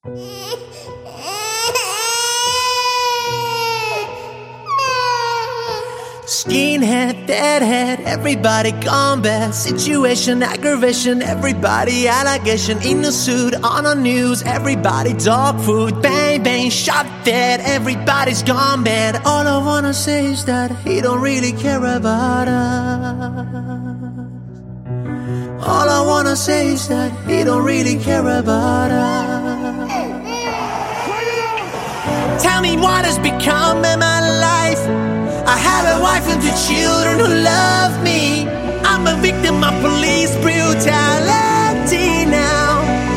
Skinhead, deadhead, everybody gone bad. Situation, aggravation, everybody allegation. In the suit, on the news, everybody dog food. Bang, bang, shot dead, everybody's gone bad. All I wanna say is that he don't really care about us. All I wanna say is that he don't really care about us. Tell me what has become of my life. I have a wife and 2 children who love me. I'm a victim of police brutality now.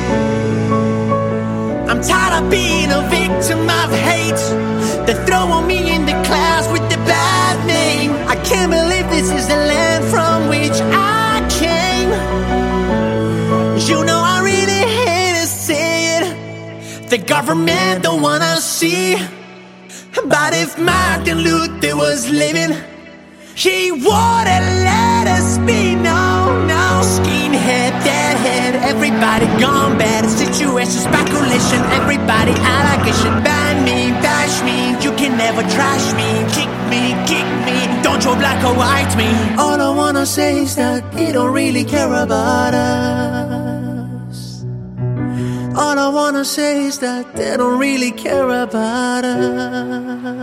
I'm tired of being a victim of hate. They're throwing me in the class with the bad name. I can't believe this is the land from which I came. You know I really hate to say it. The government don't wanna see. But if Martin Luther was living, he wouldn't let us be. No, no. Skinhead, deadhead, everybody gone bad. Situation, speculation, everybody allegation. Ban me, bash me, you can never trash me. Kick me, don't you black or white me. All I wanna say is that he don't really care about us. All I wanna say is that they don't really care about us.